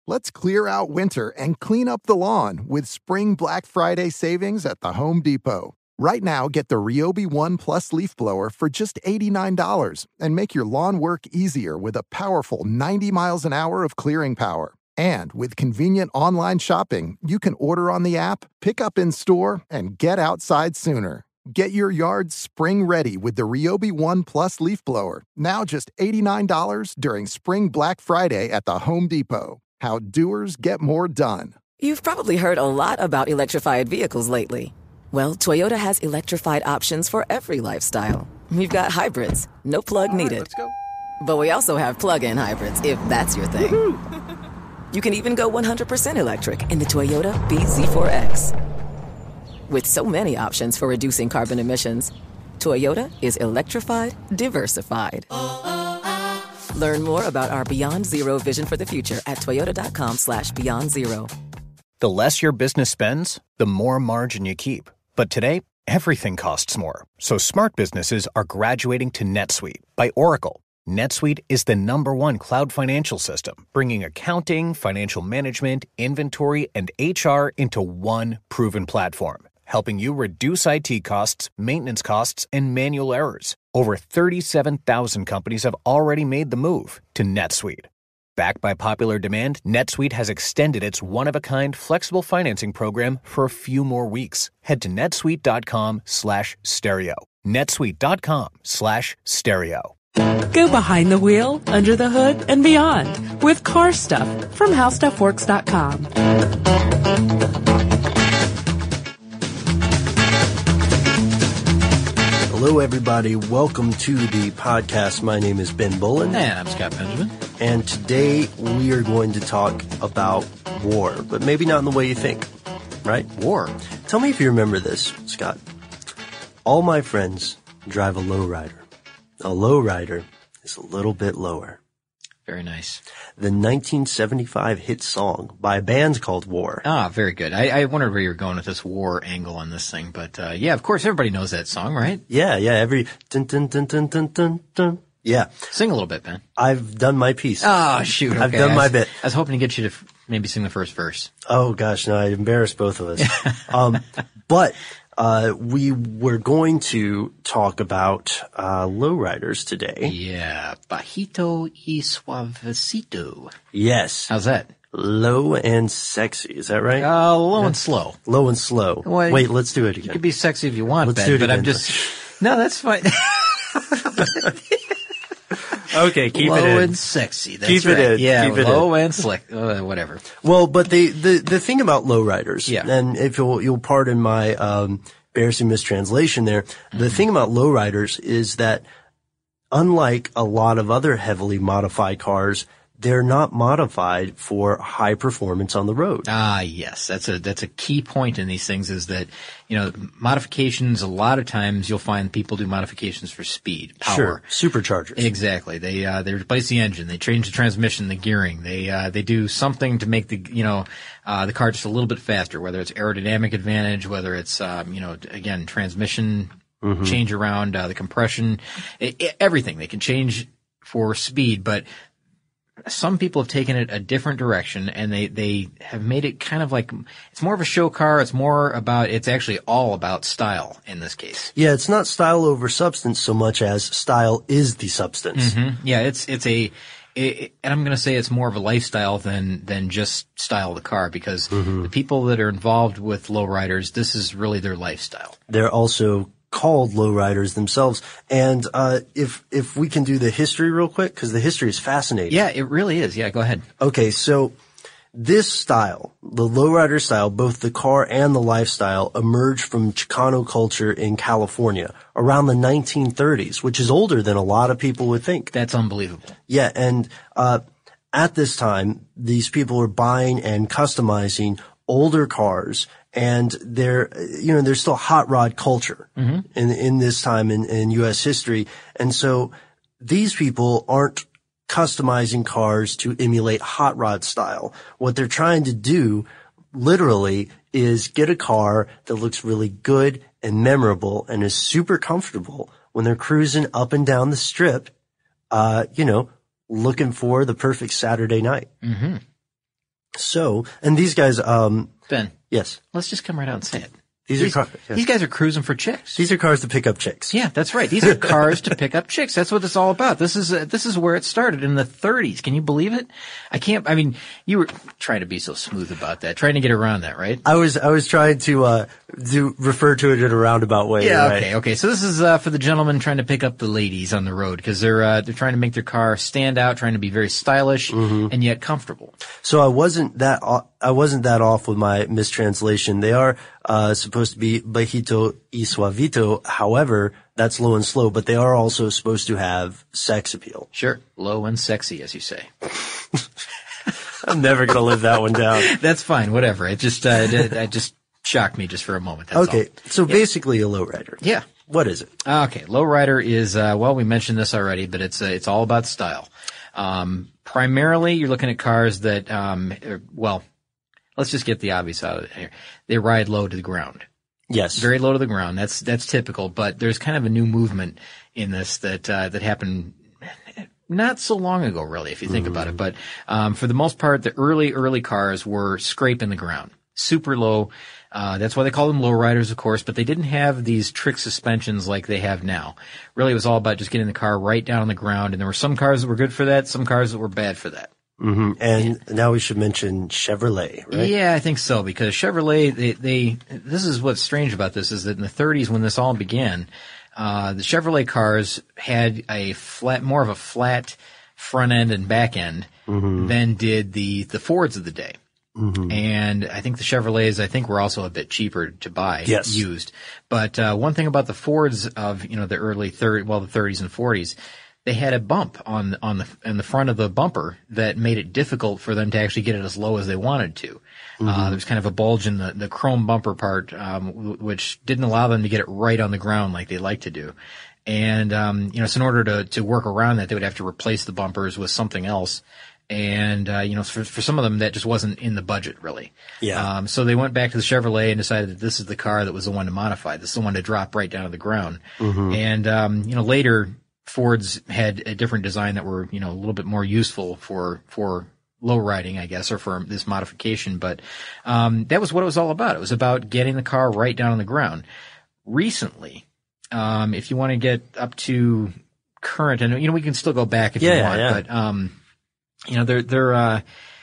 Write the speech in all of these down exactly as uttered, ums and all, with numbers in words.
Let's clear out winter and clean up the lawn with Spring Black Friday savings at the Home Depot. Right now, get the Ryobi One Plus leaf blower for just eighty-nine dollars and make your lawn work easier with a powerful ninety miles an hour of clearing power. And with convenient online shopping, you can order on the app, pick up in store, and get outside sooner. Get your yard spring ready with the Ryobi One Plus leaf blower, now just eighty-nine dollars during Spring Black Friday at the Home Depot. How doers get more done. You've probably heard a lot about electrified vehicles lately. Well, Toyota has electrified options for every lifestyle. We've got hybrids, no plug All right, needed. let's go. But we also have plug-in hybrids, if that's your thing. Woohoo! You can even go one hundred percent electric in the Toyota B Z four X. With so many options for reducing carbon emissions, Toyota is electrified, diversified. Learn more about our Beyond Zero vision for the future at toyota.com slash beyond zero. The less your business spends, the more margin you keep. But today, everything costs more. So smart businesses are graduating to NetSuite by Oracle. NetSuite is the number one cloud financial system, bringing accounting, financial management, inventory, and H R into one proven platform, helping you reduce I T costs, maintenance costs, and manual errors. Over thirty-seven thousand companies have already made the move to NetSuite. Backed by popular demand, NetSuite has extended its one-of-a-kind flexible financing program for a few more weeks. Head to netsuite.com slash stereo. netsuite.com slash stereo. Go behind the wheel, under the hood, and beyond with Car Stuff from how stuff works dot com. Hello, everybody. Welcome to the podcast. My name is Ben Bullen. And I'm Scott Benjamin. And today we are going to talk about war, but maybe not in the way you think, right? War. Tell me if you remember this, Scott. All my friends drive a lowrider. A lowrider is a little bit lower. Very nice. The nineteen seventy-five hit song by a band called War. Ah, very good. I, I wondered where you were going with this war angle on this thing, but uh, yeah, of course, everybody knows that song, right? Yeah, yeah. Every dun dun dun dun dun dun dun. Yeah. Sing a little bit, Ben. I've done my piece. Oh, shoot. Okay. I've done I my was, bit. I was hoping to get you to f- maybe sing the first verse. Oh gosh, no, I embarrassed both of us. um, but uh, we were going to talk about uh, lowriders today. Yeah, bajito y suavecito. Yes. How's that? Low and sexy, is that right? Uh, low yeah. and slow. Low and slow. Well, Wait, let's do it again. You can be sexy if you want, let's Ben, do it but again. I'm just... No, that's fine. Okay, keep low it in. Low and sexy. That's keep right. it in. Yeah, keep it low in. and slick. Uh, whatever. Well, but the, the, the thing about lowriders, yeah. and if you'll, you'll pardon my um, embarrassing mistranslation there, mm-hmm. the thing about lowriders is that unlike a lot of other heavily modified cars, they're not modified for high performance on the road. Ah, yes. That's a, that's a key point in these things is that, you know, modifications, a lot of times you'll find people do modifications for speed, power. Sure. Superchargers. Exactly. They, uh, they replace the engine. They change the transmission, the gearing. They, uh, they do something to make the, you know, uh, the car just a little bit faster, whether it's aerodynamic advantage, whether it's, um, you know, again, transmission mm-hmm. change around, uh, the compression, it, it, everything. They can change for speed, but some people have taken it a different direction and they, they have made it kind of like, it's more of a show car. It's more about, it's actually all about style in this case. Yeah, it's not style over substance so much as style is the substance. Mm-hmm. Yeah, it's, it's a, it, and I'm going to say it's more of a lifestyle than, than just style of the car because mm-hmm. the people that are involved with lowriders, this is really their lifestyle. They're also called lowriders themselves. And uh if if we can do the history real quick, because the history is fascinating. Yeah, it really is. Yeah, go ahead. Okay, so this style, the lowrider style, both the car and the lifestyle, emerged from Chicano culture in California around the nineteen thirties, which is older than a lot of people would think. That's unbelievable. Yeah, and uh at this time, these people were buying and customizing older cars. And there, you know, there's still hot rod culture mm-hmm. in, in this time in, in U S history. And so these people aren't customizing cars to emulate hot rod style. What they're trying to do literally is get a car that looks really good and memorable and is super comfortable when they're cruising up and down the strip, uh, you know, looking for the perfect Saturday night. Mm-hmm. So, and these guys, um, Ben, yes, let's just come right out and say it. these, These, are car- yes. these guys are cruising for chicks. These are cars to pick up chicks. Yeah, that's right. These are cars to pick up chicks. That's what it's all about. This is uh, this is where it started in the thirties. Can you believe it? I can't. I mean, you were trying to be so smooth about that, trying to get around that, right? I was, I was trying to, uh, do, refer to it in a roundabout way. Yeah. right? Okay. Okay. So this is uh, for the gentlemen trying to pick up the ladies on the road because they're uh, they're trying to make their car stand out, trying to be very stylish Mm-hmm. and yet comfortable. So I wasn't that, o- I wasn't that off with my mistranslation. They are, uh, supposed to be bajito y suavito. However, that's low and slow, but they are also supposed to have sex appeal. Sure. Low and sexy, as you say. I'm never going to live that one down. That's fine. Whatever. It just uh, it, it just shocked me just for a moment. That's Okay. all. So basically a lowrider. Yeah. What is it? Okay, lowrider is uh, well, we mentioned this already, but it's uh, it's all about style. Um, primarily, you're looking at cars that, um, are, well, let's just get the obvious out of it here. They ride low to the ground, Yes. very low to the ground. That's that's typical. But there's kind of a new movement in this that uh, that happened not so long ago, really, if you think about it. But um, for the most part, the early early cars were scraping the ground, super low. Uh, that's why they call them lowriders, of course, but they didn't have these trick suspensions like they have now. Really, it was all about just getting the car right down on the ground, and there were some cars that were good for that, some cars that were bad for that. hmm And now we should mention Chevrolet, right? Yeah, I think so, because Chevrolet, they, they, this is what's strange about this, is that in the thirties when this all began, uh, the Chevrolet cars had a flat, more of a flat front end and back end Mm-hmm. than did the, the Fords of the day. Mm-hmm. And I think the Chevrolets, I think, were also a bit cheaper to buy, Yes. used. But uh, one thing about the Fords of, you know, the early thirties, well, the thirties and forties, they had a bump on on the in the front of the bumper that made it difficult for them to actually get it as low as they wanted to. Mm-hmm. Uh, there was kind of a bulge in the the chrome bumper part, um, w- which didn't allow them to get it right on the ground like they like to do. And um, you know, so in order to to work around that, they would have to replace the bumpers with something else. And, uh, you know, for, for some of them, that just wasn't in the budget, really. Yeah. Um, so they went back to the Chevrolet and decided that this is the car that was the one to modify. This is the one to drop right down to the ground. Mm-hmm. And, um, you know, later, Fords had a different design that were, you know, a little bit more useful for, for low riding, I guess, or for this modification. But, um, that was what it was all about. It was about getting the car right down on the ground. Recently, um, if you want to get up to current, and, you know, we can still go back if Yeah, you want, yeah. but, um, you know, they're, they're, uh,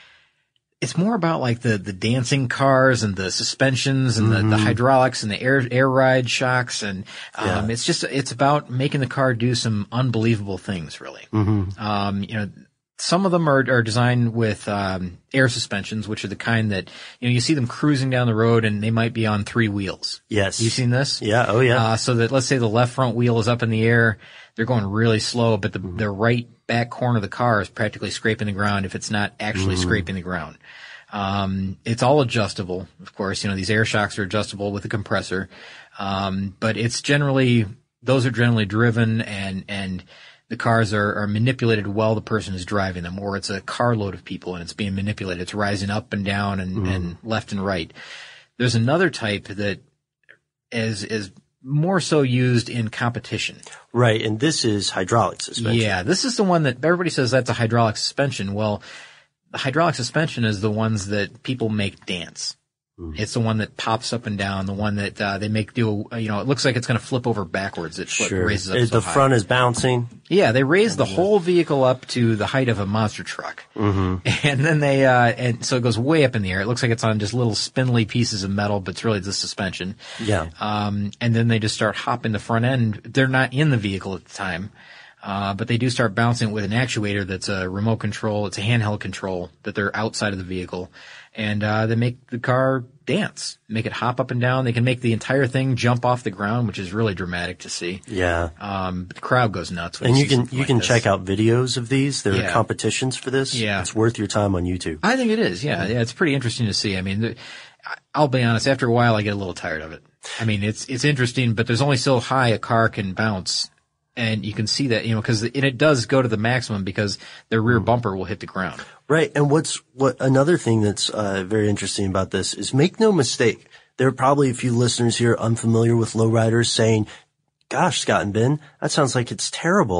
it's more about like the, the dancing cars and the suspensions and the, the hydraulics and the air, air ride shocks. And, um, Yeah. it's just, it's about making the car do some unbelievable things, really. Mm-hmm. Um, you know, some of them are, are designed with, um, air suspensions, which are the kind that, you know, you see them cruising down the road and they might be on three wheels. Yes. You seen this? Yeah. Oh, yeah. Uh, so that let's say the left front wheel is up in the air, they're going really slow, but the, Mm-hmm. the right back corner of the car is practically scraping the ground if it's not actually Mm-hmm. scraping the ground. Um, it's all adjustable, of course. You know, these air shocks are adjustable with the compressor. Um, but it's generally, those are generally driven and, and the cars are, are manipulated while the person is driving them, or it's a carload of people and it's being manipulated. It's rising up and down and, and left and right. There's another type that is, is more so used in competition. Right. And this is hydraulic suspension. Yeah, this is the one that everybody says that's a hydraulic suspension. Well, the hydraulic suspension is the ones that people make dance. It's the one that pops up and down, the one that uh, they make do, you know, it looks like it's going to flip over backwards. It flip, Sure. raises up It- so the high. front is bouncing. Yeah, they raise the whole vehicle up to the height of a monster truck. Mm-hmm. And then they, uh, and so it goes way up in the air. It looks like it's on just little spindly pieces of metal, but it's really the suspension. Yeah. Um, and then they just start hopping the front end. They're not in the vehicle at the time. Uh, but they do start bouncing with an actuator that's a remote control. It's a handheld control that they're outside of the vehicle. And, uh, they make the car dance, make it hop up and down. They can make the entire thing jump off the ground, which is really dramatic to see. Yeah. Um, but the crowd goes nuts. When And they you see can, something you like can this. check out videos of these. There Yeah. are competitions for this. Yeah. It's worth your time on YouTube. I think it is. Yeah. Yeah. It's pretty interesting to see. I mean, the, I'll be honest, after a while I get a little tired of it. I mean, it's, it's interesting, but there's only so high a car can bounce. And you can see that, you know, cause it, it does go to the maximum because their rear bumper will hit the ground. Right. And what's, what, another thing that's, uh, very interesting about this is make no mistake. There are probably a few listeners here unfamiliar with lowriders saying, gosh, Scott and Ben, that sounds like it's terrible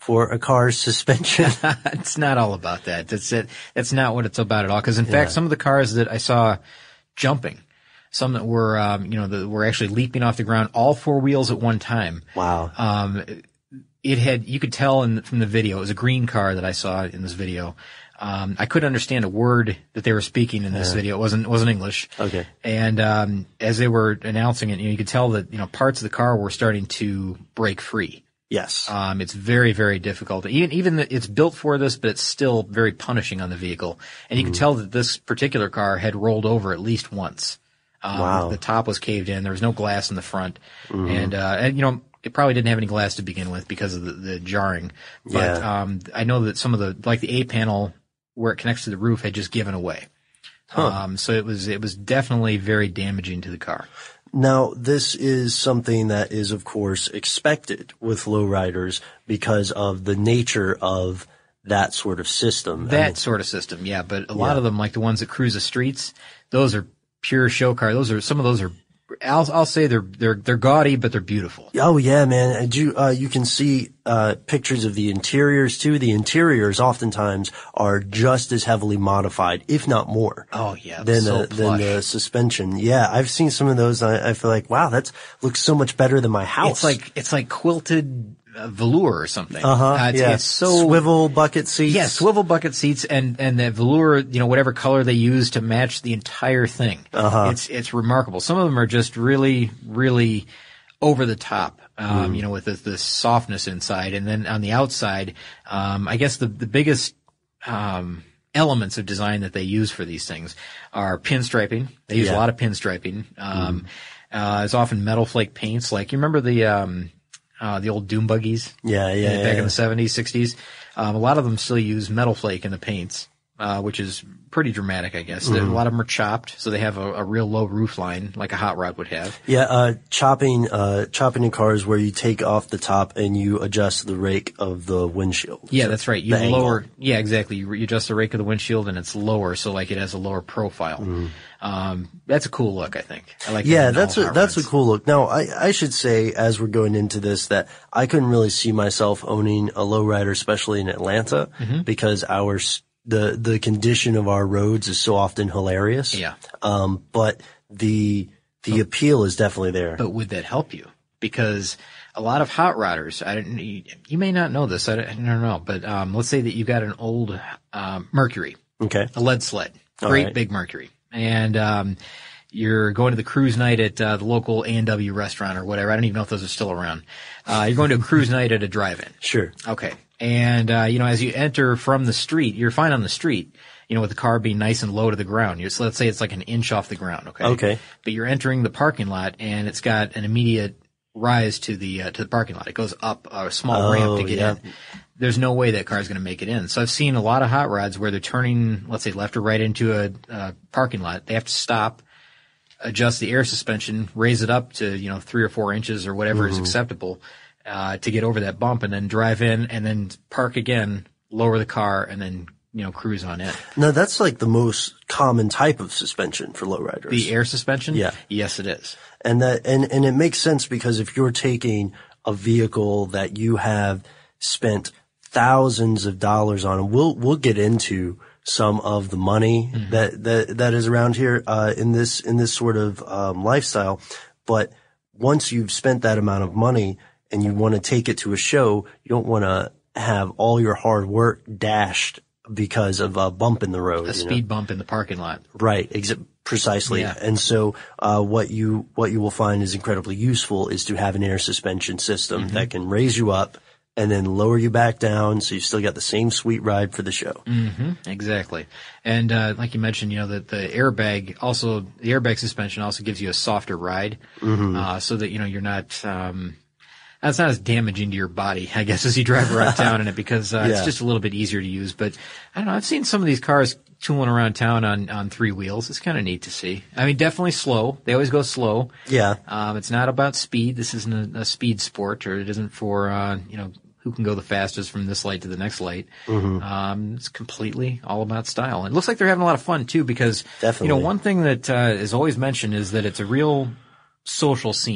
for a car's suspension. It's not all about that. That's it. That's not what it's about at all. Because in Yeah. fact, some of the cars that I saw jumping, some that were, um, you know, that were actually leaping off the ground, all four wheels at one time. Wow. Um, it had, you could tell in, from the video, it was a green car that I saw in this video. Um, I couldn't understand a word that they were speaking in this Yeah. video. It wasn't, it wasn't English. Okay. And, um, as they were announcing it, you know, you could tell that, you know, parts of the car were starting to break free. Yes. Um, it's very, very difficult. Even, even the, it's built for this, but it's still very punishing on the vehicle. And you Mm-hmm. can tell that this particular car had rolled over at least once. Um, Wow. the top was caved in. There was no glass in the front. Mm-hmm. And, uh, and, you know, it probably didn't have any glass to begin with because of the, the jarring. But, Yeah. um, I know that some of the, like the A panel where it connects to the roof had just given away. Huh. Um, so it was, it was definitely very damaging to the car. Now, this is something that is, of course, expected with lowriders because of the nature of that sort of system. That I mean, sort of system, yeah. But a lot Yeah. of them, like the ones that cruise the streets, those are pure show car. Those are, some of those are, I'll, I'll say they're, they're, they're gaudy, but they're beautiful. oh yeah, man. And you, uh, you can see, uh, pictures of the interiors too. The interiors oftentimes are just as heavily modified, if not more. Oh yeah. Than so the, than plush. the suspension. Yeah. I've seen some of those. And I, I feel like, wow, that's looks so much better than my house. It's like, it's like quilted uh, velour or something. uh-huh. Uh, it's, yeah. it's so, swivel bucket seats. yeah, swivel bucket seats and, and the velour, you know, whatever color they use to match the entire thing. Uh-huh. It's, it's remarkable. Some of them are just really, really over the top, um, Mm. you know, with this, this softness inside. And then on the outside, um, I guess the, the biggest, um, elements of design that they use for these things are pinstriping. They use Yeah. a lot of pinstriping. Um, uh, it's often metal flake paints. Like, you remember the, um, uh, the old Doom buggies? Yeah. Yeah. Back yeah, in yeah. the seventies, sixties. Um, a lot of them still use metal flake in the paints, uh, which is pretty dramatic, I guess. Mm-hmm. A lot of them are chopped, so they have a, a real low roof line, like a hot rod would have. Yeah, uh, chopping, uh, chopping in cars where you take off the top and you adjust the rake of the windshield. Yeah, So that's right. You the angle. lower, yeah, exactly. You, you adjust the rake of the windshield and it's lower, so like it has a lower profile. Um, that's a cool look, I think. I like that Yeah, in that's all a, hot that's a rods. cool look. Now, I, I should say, as we're going into this, that I couldn't really see myself owning a lowrider, especially in Atlanta, Mm-hmm. because our, s- the, the condition of our roads is so often hilarious. Yeah. Um, but the, the appeal is definitely there. But would that help you? Because a lot of hot rodders, I don't, you, you may not know this, I don't, I don't know, but, um, let's say that you got an old, um, Mercury, Okay. a lead sled, All great right. big Mercury. And, um, you're going to the cruise night at, uh, the local A and W restaurant or whatever. I don't even know if those are still around. Uh, you're going to a cruise night at a drive-in. Sure. Okay. And, uh, you know, as you enter from the street, you're fine on the street, you know, with the car being nice and low to the ground. You're, so let's say it's like an inch off the ground. Okay. Okay. But you're entering the parking lot and it's got an immediate rise to the, uh, to the parking lot. It goes up a small Oh, ramp to get yeah. in. There's no way that car's going to make it in. So I've seen a lot of hot rods where they're turning, let's say left or right into a, uh parking lot. They have to stop, adjust the air suspension, raise it up to, you know, three or four inches or whatever is acceptable, uh, to get over that bump and then drive in and then park again, lower the car and then, you know, cruise on in. No, that's like the most common type of suspension for lowriders. The air suspension? Yeah. Yes, it is. And that, and, and it makes sense because if you're taking a vehicle that you have spent thousands of dollars on, and we'll, we'll get into some of the money Mm-hmm. that, that, that is around here, uh, in this, in this sort of, um, lifestyle. But once you've spent that amount of money and you want to take it to a show, you don't want to have all your hard work dashed because of a bump in the road. A you speed know? bump in the parking lot. Right, exa- precisely. Yeah. And so, uh, what you, what you will find is incredibly useful is to have an air suspension system Mm-hmm. that can raise you up and then lower you back down so you've still got the same sweet ride for the show. Mm-hmm. Exactly. And, uh, like you mentioned, you know, that the airbag also, the airbag suspension also gives you a softer ride, Mm-hmm. uh, so that, you know, you're not, um, that's not as damaging to your body, I guess, as you drive around town in it because, uh, Yeah. it's just a little bit easier to use. But I don't know, I've seen some of these cars tooling around town on, on three wheels. It's kind of neat to see. I mean, definitely slow. They always go slow. Yeah. Um, it's not about speed. This isn't a, a speed sport, or it isn't for, uh, you know, who can go the fastest from this light to the next light. Mm-hmm. Um, it's completely all about style. And it looks like they're having a lot of fun too, because, Definitely. you know, one thing that, uh, is always mentioned is that it's a real social scene.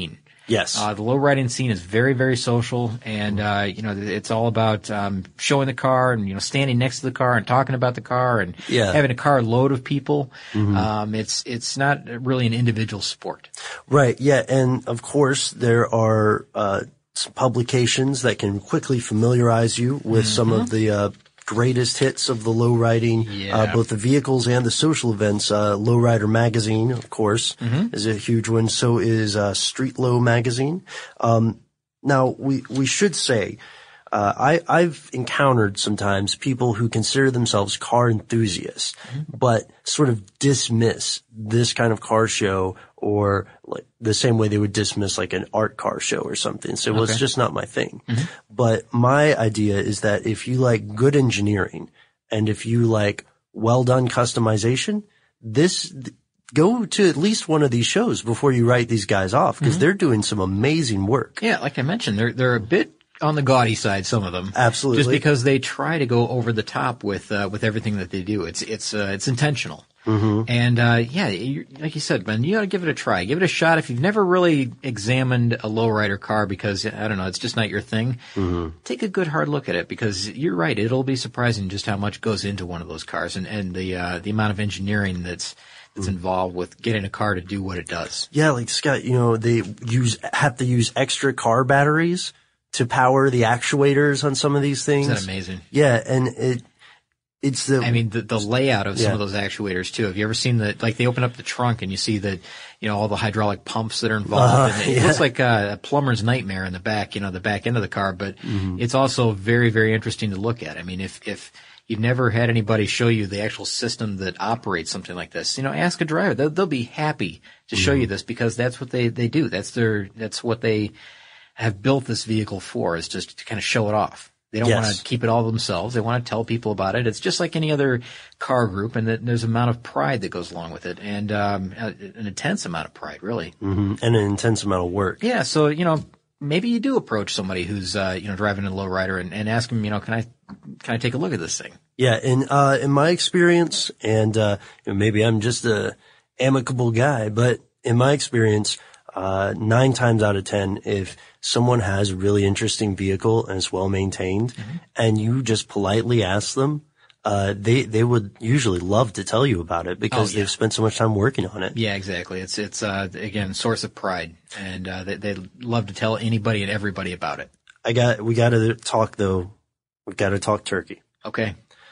Yes. Uh, the low riding scene is very, very social, and uh, you know, it's all about um, showing the car and you know, standing next to the car and talking about the car and Yeah. having a car load of people. Mm-hmm. Um, it's it's not really an individual sport. Right. Yeah. And of course, there are uh, some publications that can quickly familiarize you with mm-hmm. some of the uh, greatest hits of the lowriding, yeah. uh, both the vehicles and the social events. Uh, Lowrider Magazine, of course, mm-hmm. is a huge one. So is uh, Street Low Magazine. Um, now, we we should say, uh, I I've encountered sometimes people who consider themselves car enthusiasts, mm-hmm. but sort of dismiss this kind of car show, or like the same way they would dismiss like an art car show or something. So, well, okay. it's just not my thing. Mm-hmm. But my idea is that if you like good engineering and if you like well done customization, this, go to at least one of these shows before you write these guys off, because mm-hmm. they're doing some amazing work. Yeah, like I mentioned, they're, they're a bit on the gaudy side, some of them. Absolutely. Just because they try to go over the top with, uh, with everything that they do. It's, it's, uh, it's intentional. Mm-hmm. And, uh, yeah, you, like you said, Ben, you gotta give it a try. Give it a shot. If you've never really examined a lowrider car because, I don't know, it's just not your thing, mm-hmm. take a good hard look at it, because you're right. It'll be surprising just how much goes into one of those cars, and, and the, uh, the amount of engineering that's, that's mm-hmm. involved with getting a car to do what it does. Yeah, like Scott, you know, they use, have to use extra car batteries to power the actuators on some of these things. Isn't that amazing? Yeah, and it, it's the, I mean, the, the layout of some yeah. of those actuators too. Have you ever seen the, like they open up the trunk and you see the, you know, all the hydraulic pumps that are involved. Uh, and it yeah. looks like a, a plumber's nightmare in the back, you know, the back end of the car, but mm-hmm. it's also very, very interesting to look at. I mean, if, if you've never had anybody show you the actual system that operates something like this, you know, ask a driver. They'll, they'll be happy to show mm-hmm. you this, because that's what they, they do. That's their, that's what they have built this vehicle for, is just to kind of show it off. They don't yes. want to keep it all themselves. They want to tell people about it. It's just like any other car group, and that there's an amount of pride that goes along with it, and um, an intense amount of pride, really. Mm-hmm. And an intense amount of work. Yeah, so, you know, maybe you do approach somebody who's, uh, you know, driving a lowrider and, and ask them, you know, can I, can I take a look at this thing? Yeah, in, uh, in my experience, and, uh, maybe I'm just a amicable guy, but in my experience, uh, nine times out of ten, if someone has a really interesting vehicle and it's well maintained, mm-hmm. and you just politely ask them, uh, they, they would usually love to tell you about it, because oh, yeah. they've spent so much time working on it. Yeah, exactly. It's, it's, uh, again, source of pride, and, uh, they, they love to tell anybody and everybody about it. I got, we gotta talk though. We've gotta talk turkey. Okay.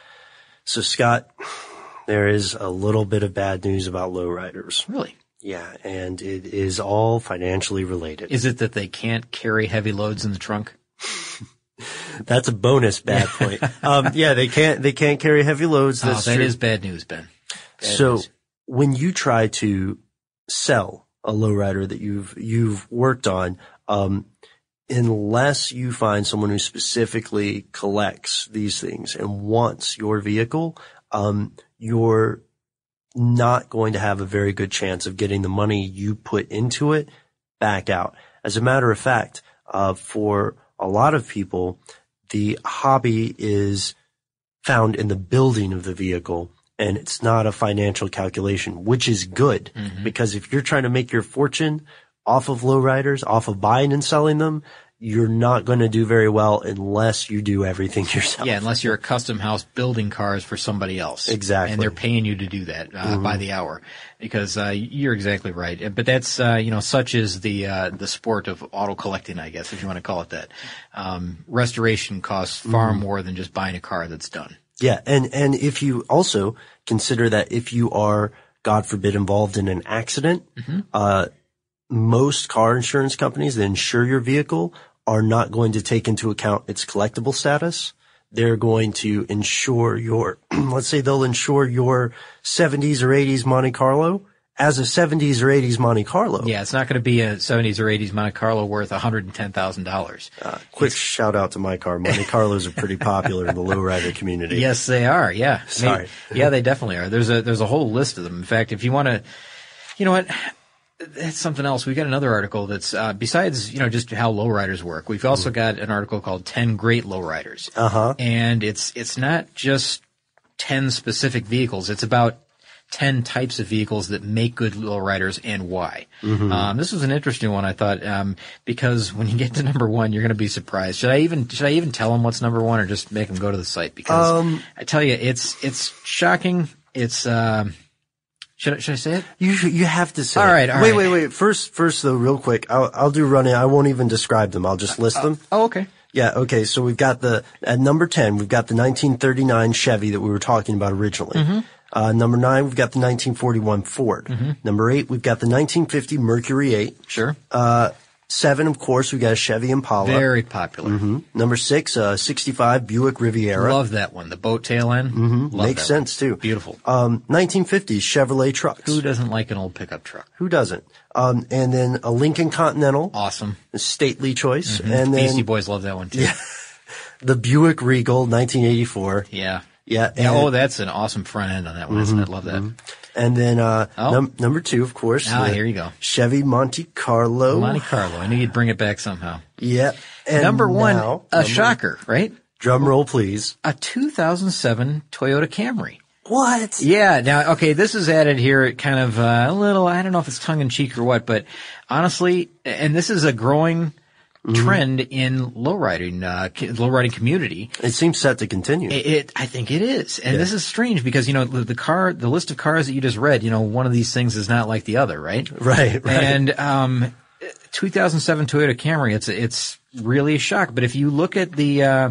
So Scott, there is a little bit of bad news about lowriders. Really? Yeah, and it is all financially related. Is it that they can't carry heavy loads in the trunk? That's a bonus bad point. um, yeah, they can't, they can't carry heavy loads. That's oh, that true. is bad news, Ben. Bad so news. When you try to sell a lowrider that you've, you've worked on, um, unless you find someone who specifically collects these things and wants your vehicle, um, you're not going to have a very good chance of getting the money you put into it back out. As a matter of fact, uh, for a lot of people, the hobby is found in the building of the vehicle, and it's not a financial calculation, which is good, mm-hmm. because if you're trying to make your fortune off of lowriders, off of buying and selling them, you're not going to do very well unless you do everything yourself. Yeah, unless you're a custom house building cars for somebody else. Exactly. And they're paying you to do that uh, mm-hmm. by the hour, because uh, you're exactly right. But that's, uh, you know, such is the uh, the sport of auto collecting, I guess, if you want to call it that. Um, restoration costs far mm-hmm. more than just buying a car that's done. Yeah, and and if you also consider that if you are, God forbid, involved in an accident, mm-hmm. uh most car insurance companies that insure your vehicle are not going to take into account its collectible status. They're going to insure your, let's say they'll insure your seventies or eighties Monte Carlo as a seventies or eighties Monte Carlo. Yeah, it's not going to be a seventies or eighties Monte Carlo worth one hundred ten thousand dollars. Uh, quick it's, shout out to my car. Monte Carlos are pretty popular in the lowrider community. Yes, they are. Yeah. Sorry. I mean, yeah, they definitely are. There's a, there's a whole list of them. In fact, if you want to, you know what? That's something else. We've got another article that's, uh, besides, you know, just how lowriders work, we've also got an article called ten Great Lowriders. Uh-huh. And it's, it's not just ten specific vehicles. It's about ten types of vehicles that make good lowriders and why. Mm-hmm. Um, this was an interesting one, I thought, um, because when you get to number one, you're going to be surprised. Should I even should I even tell them what's number one, or just make them go to the site? Because Um, I tell you, it's it's shocking. It's uh, should I, should I say it? You you have to say. All it. right, all wait, right. wait, wait. First, first though, real quick, I'll I'll do running. I won't even describe them. I'll just list them. Oh, okay. Yeah, okay. So we've got the at number ten, we've got the nineteen thirty-nine Chevy that we were talking about originally. Mm-hmm. Uh, number nine, we've got the nineteen forty-one Ford. Mm-hmm. Number eight, we've got the nineteen fifty Mercury eight. Sure. Uh, seven, of course, we got a Chevy Impala. Very popular. Mm-hmm. Number six, uh, sixty-five Buick Riviera. Love that one. The boat tail end. Mm-hmm. Love Makes that sense one. too. Beautiful. Um, nineteen fifties Chevrolet trucks. Who doesn't like an old pickup truck? Who doesn't? Um, and then a Lincoln Continental. Awesome. A stately choice. Mm-hmm. And then Beastie Boys love that one too. Yeah. the Buick Regal nineteen eighty-four. Yeah. Yeah. Yeah, and- oh, that's an awesome front end on that one, isn't it? Love that. And then, uh, Oh. num- number two, of course. Ah, the here you go. Chevy Monte Carlo. Monte Carlo. I knew you'd bring it back somehow. Yeah. And number one, now, a number- shocker, right? Drum roll, please. A two thousand seven Toyota Camry. What? Yeah. Now, okay, this is added here kind of uh, a little, I don't know if it's tongue in cheek or what, but honestly, and this is a growing trend in lowriding, uh, ki- lowriding community. It seems set to continue. It, it, I think it is. And this is strange because, you know, the, the car, the list of cars that you just read, you know, one of these things is not like the other, right? right, right. And, um, two thousand seven Toyota Camry, it's, it's really a shock. But if you look at the, uh,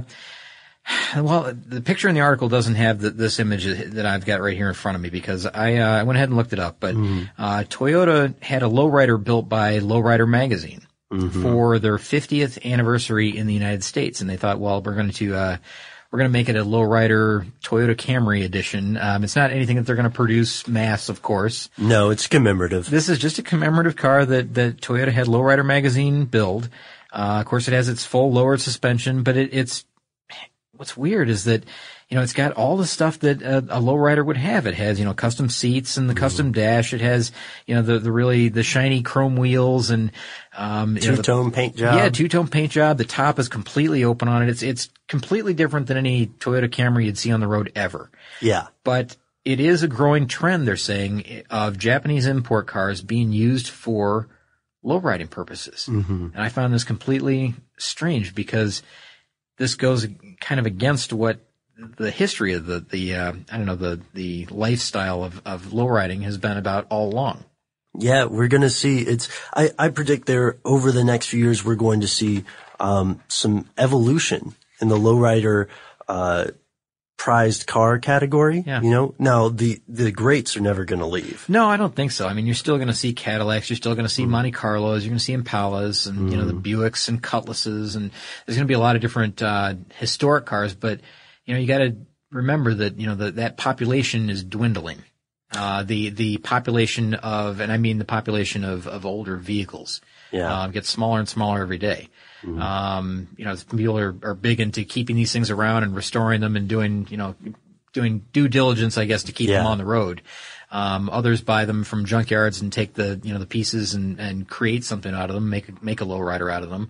well, the picture in the article doesn't have the, this image that I've got right here in front of me because I, uh, I went ahead and looked it up. But, uh, Toyota had a lowrider built by Lowrider Magazine. Mm-hmm. For their fiftieth anniversary in the United States. And they thought, well, we're going to, uh, we're going to make it a lowrider Toyota Camry edition. Um, it's not anything that they're going to produce mass, of course. No, it's commemorative. This is just a commemorative car that, that Toyota had Lowrider Magazine build. Uh, of course, it has its full lowered suspension, but it, it's, what's weird is that, you know, it's got all the stuff that a, a lowrider would have. It has, you know, custom seats and the mm-hmm. custom dash. It has, you know, the, the really, the shiny chrome wheels and, um, you know, two-tone the, paint job. Yeah, two-tone paint job. The top is completely open on it. It's, it's completely different than any Toyota Camry you'd see on the road ever. Yeah. But it is a growing trend, they're saying, of Japanese import cars being used for lowriding purposes. Mm-hmm. And I found this completely strange because this goes kind of against what the history of the, the, uh, I don't know, the, the lifestyle of, of lowriding has been about all along. Yeah, we're going to see it's, I, I predict there over the next few years, we're going to see, um, some evolution in the lowrider, uh, prized car category. Yeah. You know, now the, the greats are never going to leave. No, I don't think so. I mean, you're still going to see Cadillacs, you're still going to see mm. Monte Carlos, you're going to see Impalas and, mm. you know, the Buicks and Cutlasses, and there's going to be a lot of different, uh, historic cars, but, you know, you got to remember that, you know, that that population is dwindling. Uh, the, the population of, and I mean the population of, of older vehicles, yeah. uh, gets smaller and smaller every day. Mm-hmm. Um, you know, people are, are big into keeping these things around and restoring them and doing, you know, doing due diligence, I guess, to keep yeah. them on the road. Um, others buy them from junkyards and take the, you know, the pieces and, and create something out of them, make, make a lowrider out of them.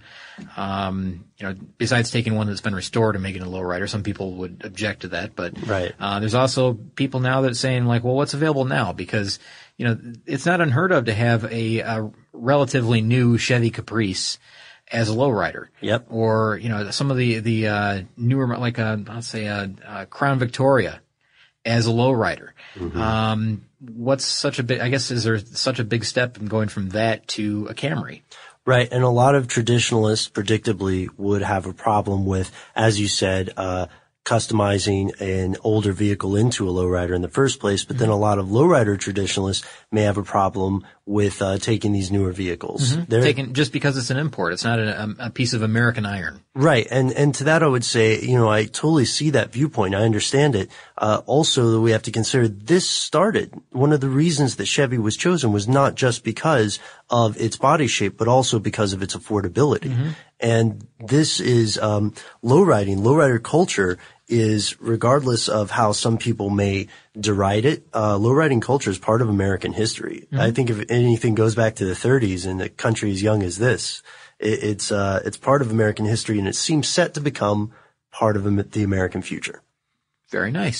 Um, you know, besides taking one that's been restored and making a lowrider, some people would object to that, but, right. uh, there's also people now that are saying like, well, what's available now? Because, you know, it's not unheard of to have a, a relatively new Chevy Caprice as a lowrider. Yep. Or, you know, some of the, the, uh, newer, like a, let's say a, a Crown Victoria as a lowrider. Mm-hmm. Um, what's such a big, I guess, is there such a big step in going from that to a Camry? Right. And a lot of traditionalists predictably would have a problem with, as you said, uh, customizing an older vehicle into a lowrider in the first place, but mm-hmm. then a lot of lowrider traditionalists may have a problem with uh taking these newer vehicles. Mm-hmm. Taking just because it's an import, it's not a, a piece of American iron. Right. And and to that I would say, you know, I totally see that viewpoint. I understand it. Uh also, we have to consider this started. One of the reasons that Chevy was chosen was not just because of its body shape, but also because of its affordability. Mm-hmm. And this is um lowriding, lowrider culture is, regardless of how some people may deride it, uh, lowriding culture is part of American history. Mm-hmm. I think if anything goes back to the thirties in a country as young as this, it, it's, uh, it's part of American history, and it seems set to become part of the American future. Very nice.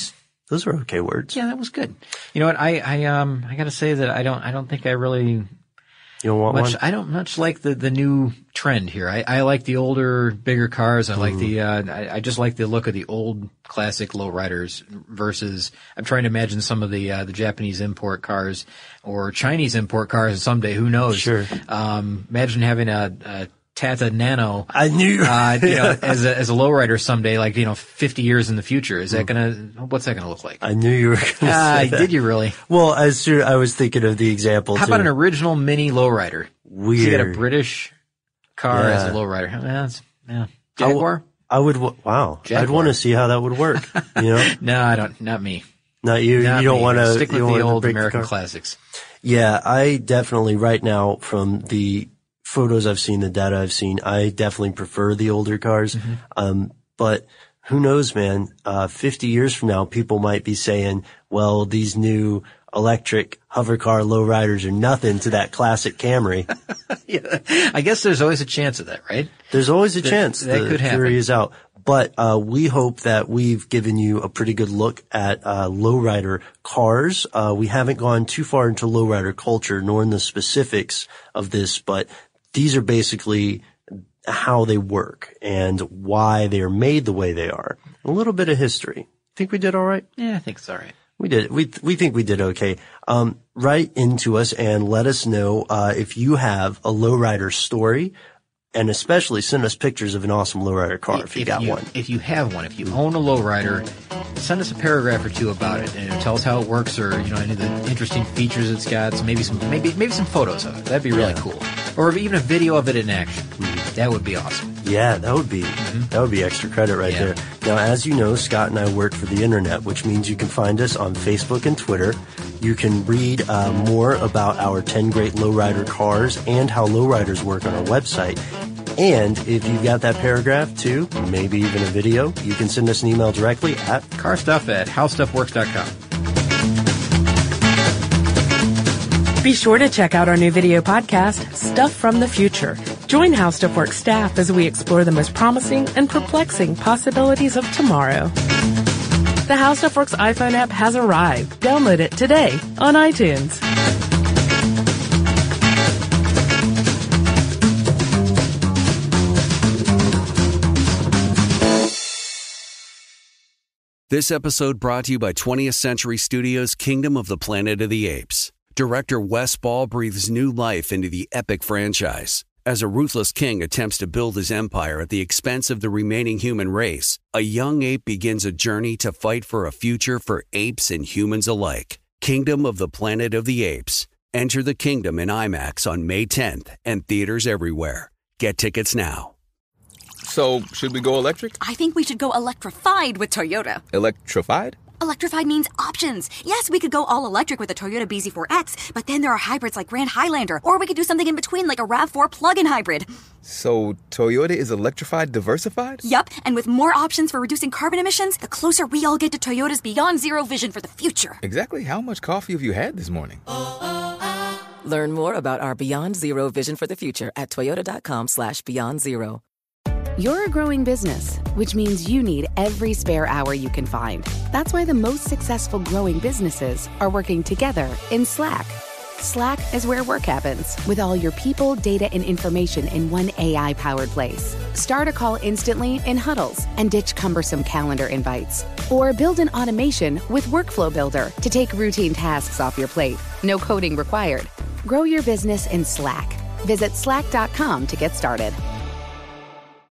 Those are okay words. Yeah, that was good. You know what? I, I, um, I gotta say that I don't, I don't think I really, You don't want much, one? I don't much like the, the new trend here. I, I like the older, bigger cars. I like the, uh, I, I just like the look of the old classic lowriders versus, I'm trying to imagine some of the, uh, the Japanese import cars or Chinese import cars someday. Who knows? Sure. Um, imagine having a, a Tata Nano. I knew. uh, you know, as a, as a lowrider someday, like, you know, fifty years in the future. Is that gonna, what's that gonna look like? I knew you were going to Ah, say that. did you really? Well, as soon, I was thinking of the example. How too. about an original mini lowrider? Weird. You get a British car Yeah. as a lowrider. Yeah, that's, yeah. I w- Jaguar? I would. w- Wow. Jaguar. I'd want to see how that would work. You know, No, I don't. Not me. not you. Not you don't me. want to stick with the old American car. classics. Yeah, I definitely right now from the photos I've seen, the data I've seen, I definitely prefer the older cars. Mm-hmm. Um, but who knows, man? Uh, fifty years from now, people might be saying, well, these new electric hover car lowriders are nothing to that classic Camry. Yeah, I guess there's always a chance of that, right? There's always a chance that the could happen. jury is out. But uh, we hope that we've given you a pretty good look at uh, lowrider cars. Uh, we haven't gone too far into lowrider culture, nor in the specifics of this, but these are basically how they work and why they are made the way they are. A little bit of history. Think we did all right? Yeah, I think it's all right. We did. We we think we did okay. Um, write into us and let us know uh, if you have a lowrider story, and especially send us pictures of an awesome lowrider car if, you got one. If you have one, if you own a lowrider, send us a paragraph or two about it and tell us how it works, or you know any of the interesting features it's got. So maybe some maybe maybe some photos of it. That'd be really Yeah. cool. Or even a video of it in action. That would be awesome. Yeah, that would be that would be extra credit right Yeah. there. Now, as you know, Scott and I work for the internet, which means you can find us on Facebook and Twitter. You can read uh, more about our ten great lowrider cars and how lowriders work on our website. And if you've got that paragraph too, maybe even a video, you can send us an email directly at Carstuff at how stuff works dot com. Be sure to check out our new video podcast, Stuff from the Future. Join How Stuff Works staff as we explore the most promising and perplexing possibilities of tomorrow. The How Stuff Works iPhone app has arrived. Download it today on iTunes. This episode brought to you by twentieth Century Studios' Kingdom of the Planet of the Apes. Director Wes Ball breathes new life into the epic franchise. As a ruthless king attempts to build his empire at the expense of the remaining human race, a young ape begins a journey to fight for a future for apes and humans alike. Kingdom of the Planet of the Apes. Enter the kingdom in IMAX on May tenth and theaters everywhere. Get tickets now. So, should we go electric? I think we should go electrified with Toyota. Electrified? Electrified means options. Yes, we could go all electric with the Toyota B Z four X, but then there are hybrids like Grand Highlander, or we could do something in between like a RAV four plug-in hybrid. So, Toyota is electrified diversified? Yup, and with more options for reducing carbon emissions, the closer we all get to Toyota's Beyond Zero vision for the future. Exactly how much coffee have you had this morning? Learn more about our Beyond Zero vision for the future at toyota.com slash beyond zero. You're a growing business, which means you need every spare hour you can find. That's why the most successful growing businesses are working together in Slack. Slack is where work happens, with all your people, data, and information in one A I-powered place. Start a call instantly in huddles and ditch cumbersome calendar invites. Or build an automation with Workflow Builder to take routine tasks off your plate. No coding required. Grow your business in Slack. Visit slack dot com to get started.